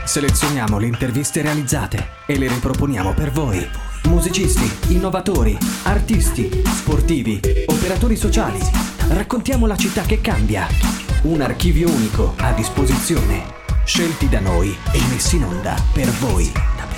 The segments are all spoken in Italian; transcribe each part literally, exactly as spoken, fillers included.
Selezioniamo le interviste realizzate e le riproponiamo per voi. Musicisti, innovatori, artisti, sportivi, operatori sociali. Raccontiamo la città che cambia. Un archivio unico a disposizione. Scelti da noi e messi in onda per voi.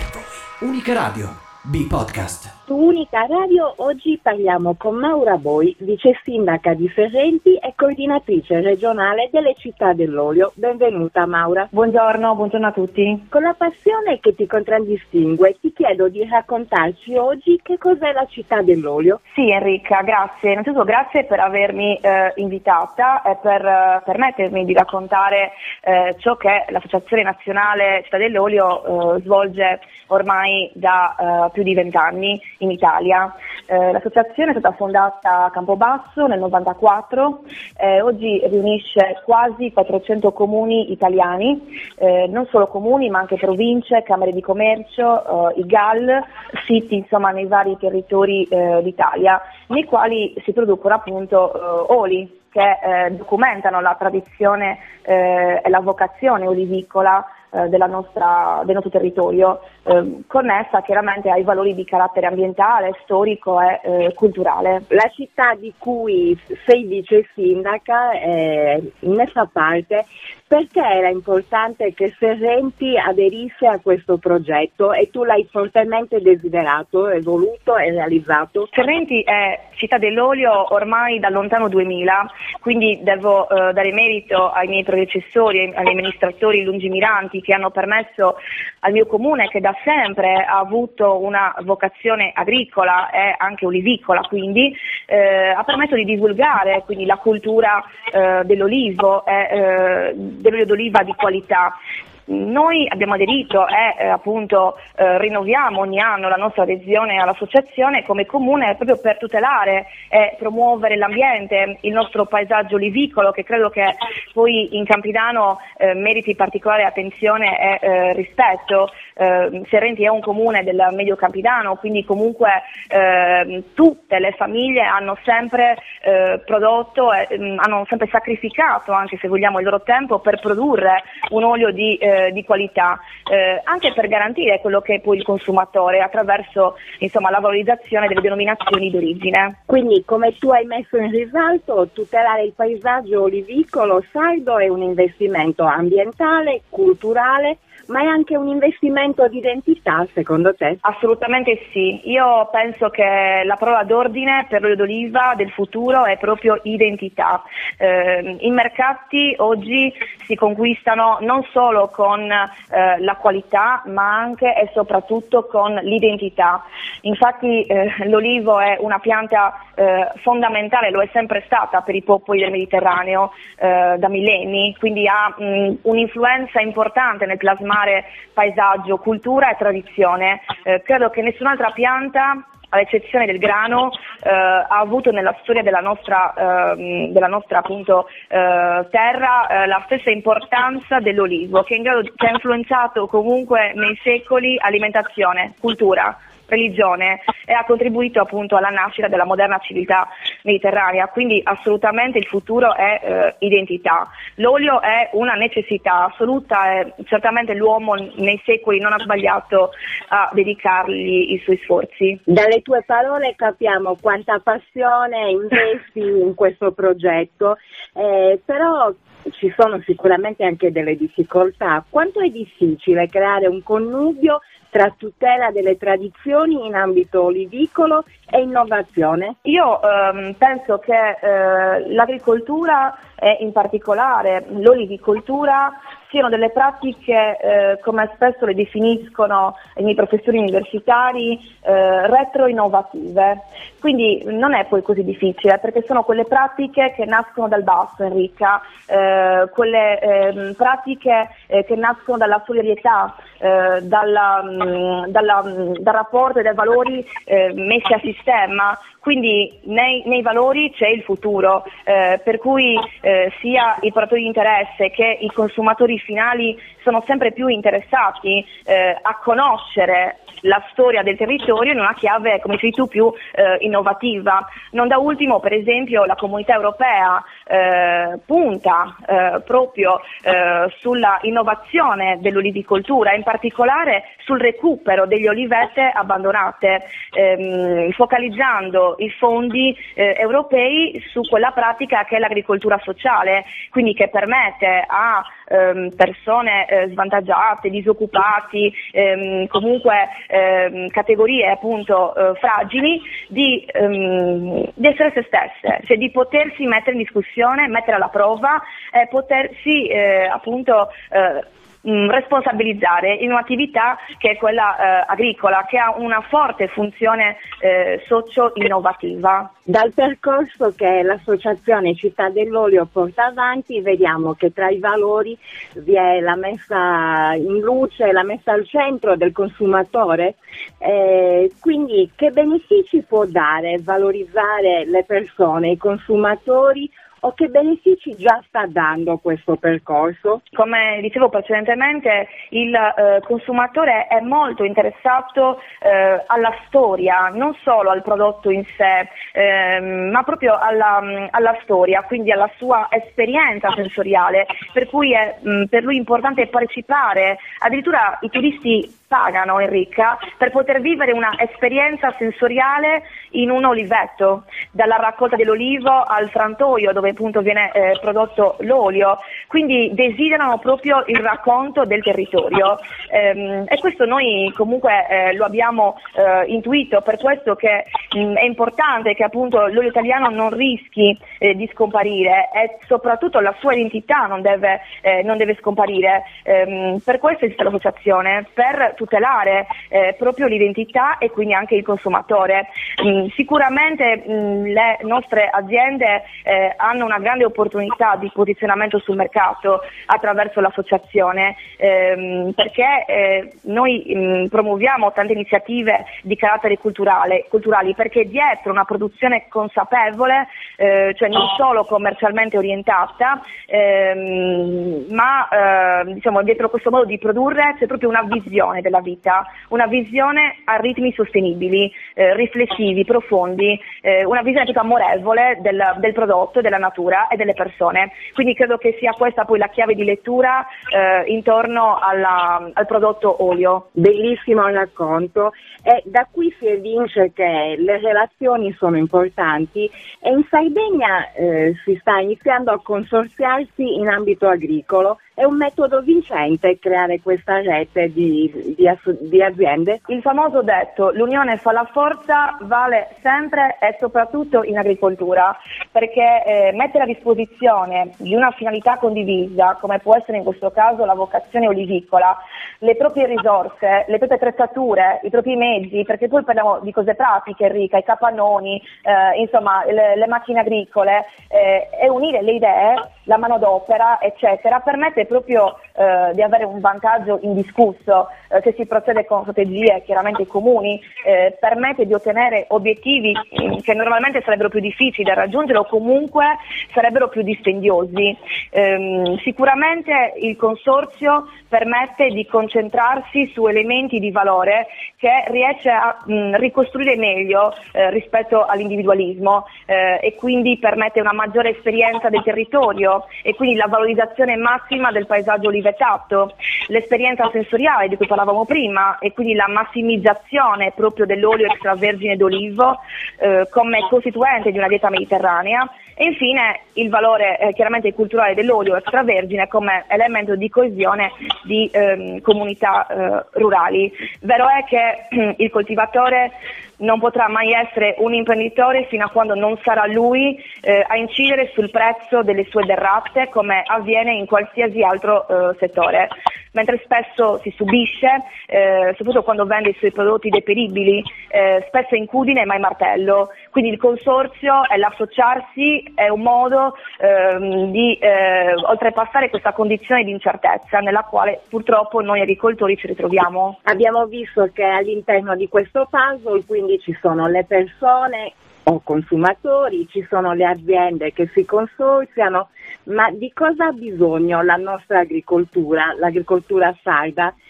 Unica Radio, B-Podcast. Su Unica Radio oggi parliamo con Maura Boi, vice sindaca di Ferrenti e coordinatrice regionale delle Città dell'Olio. Benvenuta Maura. Buongiorno, buongiorno a tutti. Con la passione che ti contraddistingue ti chiedo di raccontarci oggi che cos'è la Città dell'Olio. Sì Enrica, grazie. Innanzitutto grazie per avermi eh, invitata e per eh, permettermi di raccontare eh, ciò che l'Associazione Nazionale Città dell'Olio eh, svolge ormai da eh, più di vent'anni in Italia. Eh, l'associazione è stata fondata a Campobasso nel novantaquattro, eh, oggi riunisce quasi quattrocento comuni italiani, eh, non solo comuni ma anche province, camere di commercio, eh, i G A L, siti insomma nei vari territori eh, d'Italia, nei quali si producono appunto eh, oli che eh, documentano la tradizione eh, e la vocazione olivicola Della nostra, del nostro territorio, eh, connessa chiaramente ai valori di carattere ambientale, storico e eh, culturale. La città di cui sei vice sindaca eh, ne fa parte. Perché era importante che Ferrenti aderisse a questo progetto e tu l'hai fortemente desiderato, e voluto e realizzato? Ferrenti è città dell'olio ormai dal lontano duemila, quindi devo eh, dare merito ai miei predecessori, agli amministratori lungimiranti che hanno permesso al mio comune, che da sempre ha avuto una vocazione agricola e anche olivicola, quindi eh, ha permesso di divulgare quindi la cultura eh, dell'olivo e eh, dell'olio d'oliva di qualità. Noi abbiamo aderito e eh, appunto eh, rinnoviamo ogni anno la nostra adesione all'associazione come comune proprio per tutelare e promuovere l'ambiente, il nostro paesaggio olivicolo, che credo che poi in Campidano eh, meriti particolare attenzione e eh, rispetto. Eh, Ferrenti è un comune del Medio Campidano, quindi comunque eh, tutte le famiglie hanno sempre eh, prodotto e mh, hanno sempre sacrificato, anche se vogliamo, il loro tempo per produrre un olio di eh, di qualità, eh, anche per garantire quello che è poi il consumatore attraverso insomma la valorizzazione delle denominazioni d'origine. Quindi, come tu hai messo in risalto, tutelare il paesaggio olivicolo sardo è un investimento ambientale, culturale, ma è anche un investimento di identità, secondo te? Assolutamente sì. Io penso che la parola d'ordine per l'olio d'oliva del futuro è proprio identità. Eh, I mercati oggi si conquistano non solo con eh, la qualità, ma anche e soprattutto con l'identità. Infatti eh, l'olivo è una pianta eh, fondamentale, lo è sempre stata per i popoli del Mediterraneo eh, da millenni, quindi ha mh, un'influenza importante nel plasmare paesaggio, cultura e tradizione. Eh, credo che nessun'altra pianta, ad eccezione del grano, eh, ha avuto nella storia della nostra, eh, della nostra appunto, eh, terra eh, la stessa importanza dell'olivo, che, è in grado, che ha influenzato comunque nei secoli alimentazione, cultura, religione e ha contribuito appunto alla nascita della moderna civiltà mediterranea, quindi assolutamente il futuro è eh, identità. L'olio è una necessità assoluta e certamente l'uomo nei secoli non ha sbagliato a dedicargli i suoi sforzi. Dalle tue parole capiamo quanta passione investi in questo progetto, eh, però ci sono sicuramente anche delle difficoltà. Quanto è difficile creare un connubio tra tutela delle tradizioni in ambito olivicolo e innovazione? Io ehm, penso che eh, l'agricoltura e in particolare l'olivicoltura siano delle pratiche, eh, come spesso le definiscono i miei professori universitari, eh, retro-innovative. Quindi non è poi così difficile, perché sono quelle pratiche che nascono dal basso, Enrica, eh, quelle eh, pratiche eh, che nascono dalla solidarietà, eh, dalla, mh, dalla, mh, dal rapporto e dai valori eh, messi a sistema. Quindi nei, nei valori c'è il futuro, eh, per cui eh, sia i portatori di interesse che i consumatori finali sono sempre più interessati eh, a conoscere la storia del territorio in una chiave, come dici tu, più eh, innovativa. Non da ultimo, per esempio, la Comunità Europea eh, punta eh, proprio eh, sulla innovazione dell'olivicoltura, in particolare sul recupero degli olivette abbandonate, ehm, focalizzando i fondi eh, europei su quella pratica che è l'agricoltura sociale, quindi che permette a ehm, persone eh, svantaggiate, disoccupati, ehm, comunque ehm, categorie appunto eh, fragili di, ehm, di essere se stesse, cioè di potersi mettere in discussione, mettere alla prova e potersi eh, appunto eh, responsabilizzare in un'attività che è quella eh, agricola, che ha una forte funzione eh, socio-innovativa. Dal percorso che l'associazione Città dell'Olio porta avanti vediamo che tra i valori vi è la messa in luce, la messa al centro del consumatore, eh, quindi che benefici può dare valorizzare le persone, i consumatori, o che benefici già sta dando questo percorso? Come dicevo precedentemente, il eh, consumatore è molto interessato eh, alla storia, non solo al prodotto in sé, eh, ma proprio alla, alla storia, quindi alla sua esperienza sensoriale, per cui è mh, per lui importante partecipare. Addirittura i turisti pagano, Enrica, per poter vivere una esperienza sensoriale in un oliveto, dalla raccolta dell'olivo al frantoio dove appunto viene eh, prodotto l'olio, quindi desiderano proprio il racconto del territorio ehm, e questo noi comunque eh, lo abbiamo eh, intuito, per questo che mh, è importante che appunto l'olio italiano non rischi eh, di scomparire e soprattutto la sua identità non deve, eh, non deve scomparire, ehm, per questo esiste l'associazione, per tutelare eh, proprio l'identità e quindi anche il consumatore. Mm, sicuramente mm, le nostre aziende eh, hanno una grande opportunità di posizionamento sul mercato attraverso l'associazione, ehm, perché eh, noi mm, promuoviamo tante iniziative di carattere culturale, culturali, perché dietro una produzione consapevole, eh, cioè non solo commercialmente orientata, ehm, ma eh, diciamo dietro questo modo di produrre c'è proprio una visione della vita, una visione a ritmi sostenibili, eh, riflessivi, profondi, eh, una visione tutto amorevole del, del prodotto, della natura e delle persone. Quindi credo che sia questa poi la chiave di lettura eh, intorno alla, al prodotto olio. Bellissimo il racconto, e da qui si evince che le relazioni sono importanti e in Sardegna eh, si sta iniziando a consorziarsi in ambito agricolo. È un metodo vincente creare questa rete di, di, di aziende. Il famoso detto l'unione fa la forza vale sempre e soprattutto in agricoltura, perché eh, mettere a disposizione di una finalità condivisa, come può essere in questo caso la vocazione olivicola, le proprie risorse, le proprie attrezzature, i propri mezzi, perché poi parliamo di cose pratiche, Enrica, i capannoni, eh, insomma le, le macchine agricole, eh, e unire le idee, la manodopera, eccetera, permette proprio eh, di avere un vantaggio indiscusso. Eh, se si procede con strategie chiaramente comuni, eh, permette di ottenere obiettivi mh, che normalmente sarebbero più difficili da raggiungere o comunque sarebbero più dispendiosi. Ehm, sicuramente il consorzio permette di concentrarsi su elementi di valore che riesce a mh, ricostruire meglio eh, rispetto all'individualismo eh, e quindi permette una maggiore esperienza del territorio e quindi la valorizzazione massima del paesaggio olivetato, l'esperienza sensoriale di cui parlavamo prima e quindi la massimizzazione proprio dell'olio extravergine d'olivo eh, come costituente di una dieta mediterranea e infine il valore eh, chiaramente culturale dell'olio extravergine come elemento di coesione di ehm, comunità eh, rurali. Vero è che il coltivatore non potrà mai essere un imprenditore fino a quando non sarà lui eh, a incidere sul prezzo delle sue derrate, come avviene in qualsiasi altro eh, settore, mentre spesso si subisce, eh, soprattutto quando vende i suoi prodotti deperibili, eh, spesso incudine e mai martello. Quindi il consorzio e l'associarsi è un modo ehm, di eh, oltrepassare questa condizione di incertezza nella quale purtroppo noi agricoltori ci ritroviamo. Abbiamo visto che all'interno di questo puzzle quindi ci sono le persone o consumatori, ci sono le aziende che si consorziano, ma di cosa ha bisogno la nostra agricoltura, l'agricoltura sarda,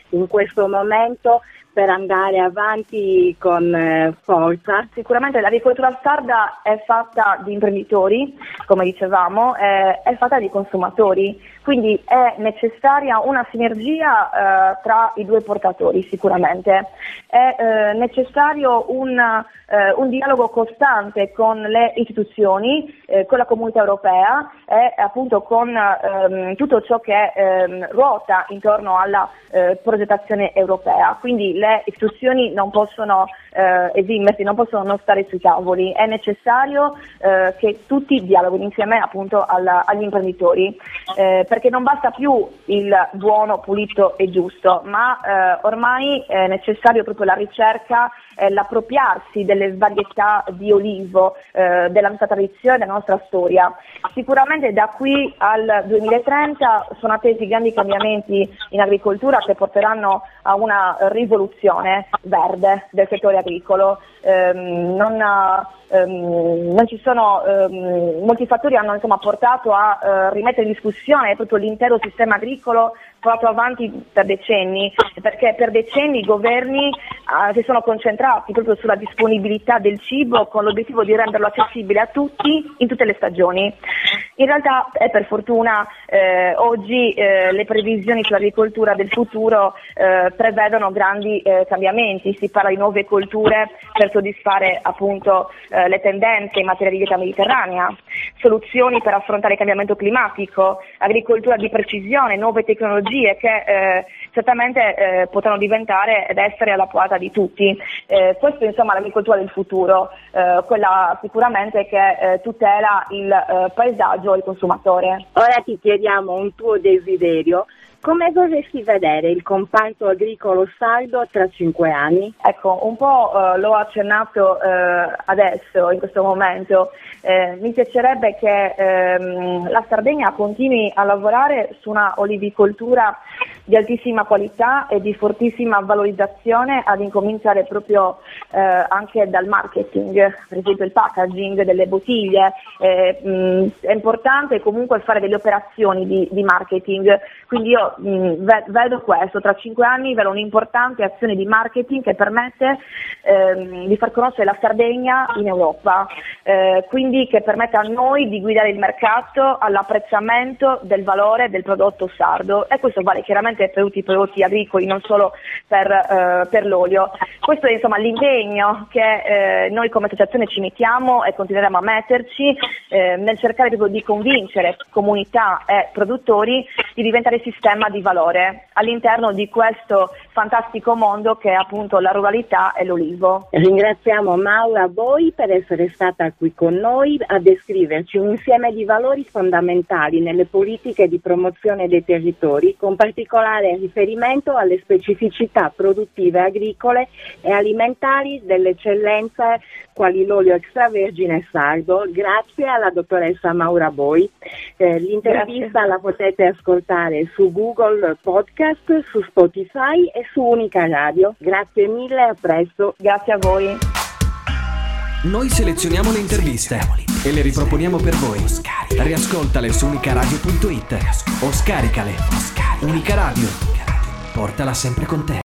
in questo momento per andare avanti con eh, forza? Sicuramente l'agricoltura sarda è fatta di imprenditori, come dicevamo, eh, è fatta di consumatori, quindi è necessaria una sinergia eh, tra i due portatori sicuramente. È eh, necessario un, eh, un dialogo costante con le istituzioni, eh, con la comunità europea e appunto con ehm, tutto ciò che ehm, ruota intorno alla eh, progettazione europea. Quindi le istituzioni non possono eh, esimersi, non possono non stare sui tavoli, è necessario eh, che tutti dialoghino insieme appunto alla, agli imprenditori, eh, perché non basta più il buono, pulito e giusto, ma eh, ormai è necessario proprio la ricerca e l'appropriarsi delle varietà di olivo, eh, della nostra tradizione, della nostra storia. Sicuramente da qui al duemilatrenta sono attesi grandi cambiamenti in agricoltura che porteranno a una rivoluzione verde del settore agricolo. Ehm, non, ehm, non ci sono ehm, molti fattori hanno insomma portato a eh, rimettere in discussione proprio l'intero sistema agricolo portato avanti per decenni, perché per decenni i governi eh, si sono concentrati proprio sulla disponibilità del cibo con l'obiettivo di renderlo accessibile a tutti in tutte le stagioni. In realtà, e per fortuna, eh, oggi eh, le previsioni sull'agricoltura del futuro eh, prevedono grandi eh, cambiamenti. Si parla di nuove colture per soddisfare appunto eh, le tendenze in materia di dieta mediterranea, soluzioni per affrontare il cambiamento climatico, agricoltura di precisione, nuove tecnologie che eh, certamente eh, potranno diventare ed essere alla portata di tutti. Eh, questo insomma è l'agricoltura del futuro, eh, quella sicuramente che eh, tutela il eh, paesaggio e il consumatore. Ora ti chiediamo un tuo desiderio. Come vorresti vedere il comparto agricolo sardo tra cinque anni? Ecco, un po' eh, l'ho accennato eh, adesso, in questo momento. Eh, mi piacerebbe che ehm, la Sardegna continui a lavorare su una olivicoltura di altissima qualità e di fortissima valorizzazione, ad incominciare proprio eh, anche dal marketing, per esempio il packaging delle bottiglie. Eh, mh, è importante comunque fare delle operazioni di, di marketing, quindi io mh, vedo questo, tra cinque anni vedo un'importante azione di marketing che permette ehm, di far conoscere la Sardegna in Europa, eh, quindi che permette a noi di guidare il mercato all'apprezzamento del valore del prodotto sardo, e questo vale chiaramente per tutti i prodotti agricoli, non solo per, eh, per l'olio. Questo è insomma l'impegno che eh, noi come associazione ci mettiamo e continueremo a metterci eh, nel cercare proprio di convincere comunità e produttori di diventare sistema di valore all'interno di questo fantastico mondo che è appunto la ruralità e l'olivo. Ringraziamo Maura Boi per essere stata qui con noi a descriverci un insieme di valori fondamentali nelle politiche di promozione dei territori, con particolare riferimento alle specificità produttive agricole e alimentari delle eccellenze quali l'olio extravergine sardo. Grazie alla dottoressa Maura Boi. Eh, l'intervista Grazie. La potete ascoltare su Google Podcast, su Spotify e su Unica Radio. Grazie mille, a presto. Grazie a voi. Noi selezioniamo le interviste e le riproponiamo per voi. Riascoltale su unicaradio punto it o scaricale. Unica Radio. Portala sempre con te.